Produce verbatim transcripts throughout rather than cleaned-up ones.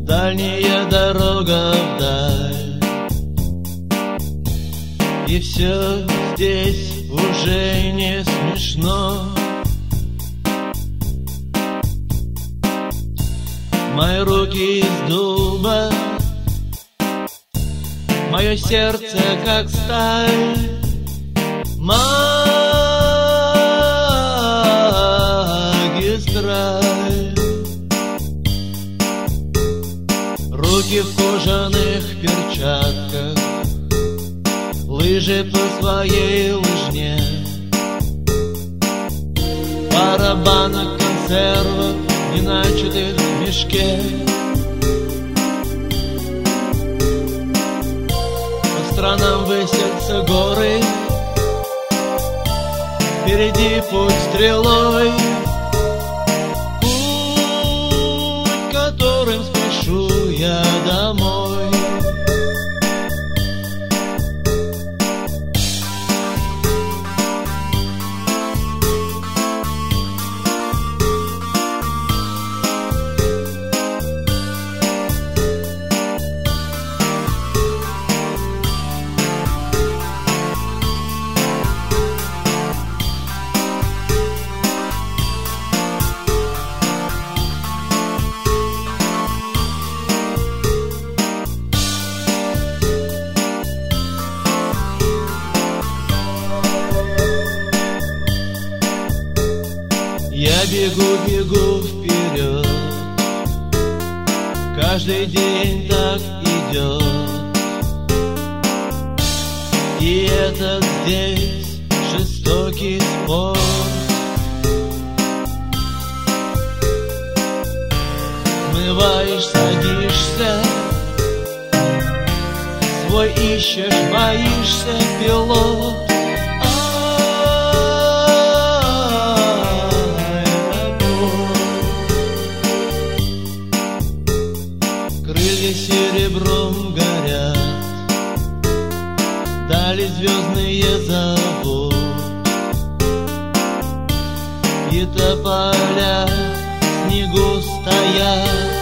дальняя дорога вдаль, и все здесь уже не смешно. Мои руки из дуба, мое сердце как сталь, магистраль. Руки в кожаных перчатках, лыжи по своей лыжне, пара банок консервов, не начатых в мешке. По сторонам высятся горы, впереди путь стрелой, путь, которым спешу я домой. Я бегу, бегу вперед, каждый день так идет, и этот здесь жестокий спорт. Смываешь, садишься, свой ищешь, боишься, пилот. Серебром горят, дали звездные зовут, и тополя в снегу стоят.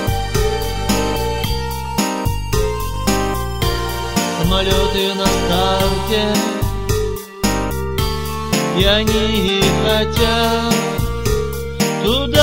Самолеты на старте, и они хотят туда,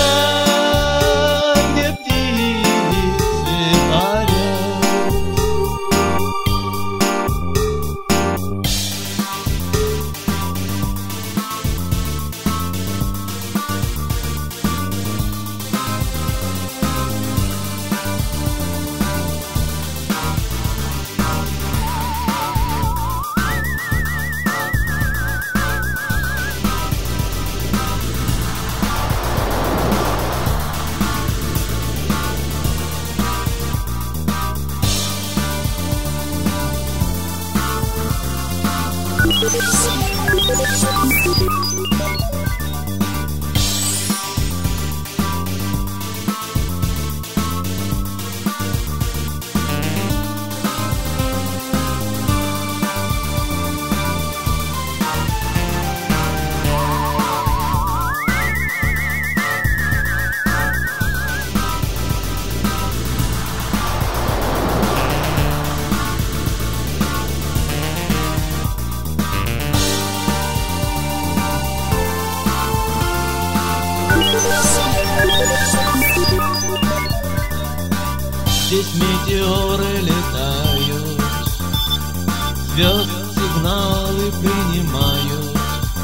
здесь метеоры летают, звезд сигналы принимают,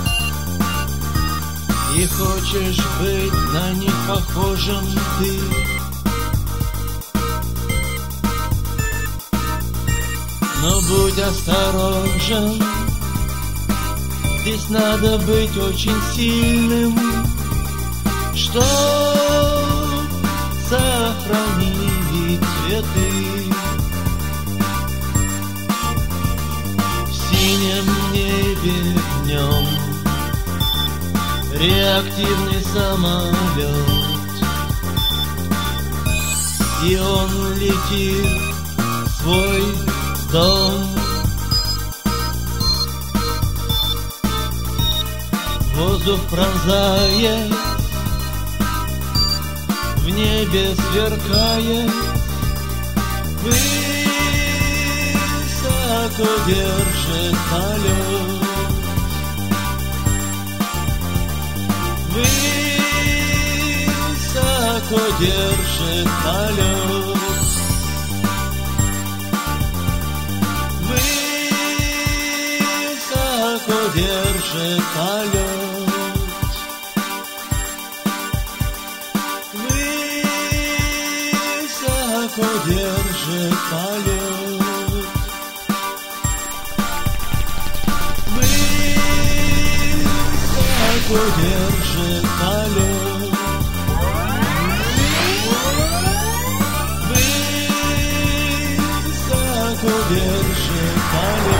и хочешь быть на них похожим ты. Но будь осторожен, здесь надо быть очень сильным, чтоб сохранить цветы. В синем небе днем реактивный самолет, и он летит в свой дом. Воздух пронзает, в небе сверкает Высоко держит полет. Высоко держит полет. Высоко держит полет. Высоко держит полет. Высоко держит полет. Высоко держит полет.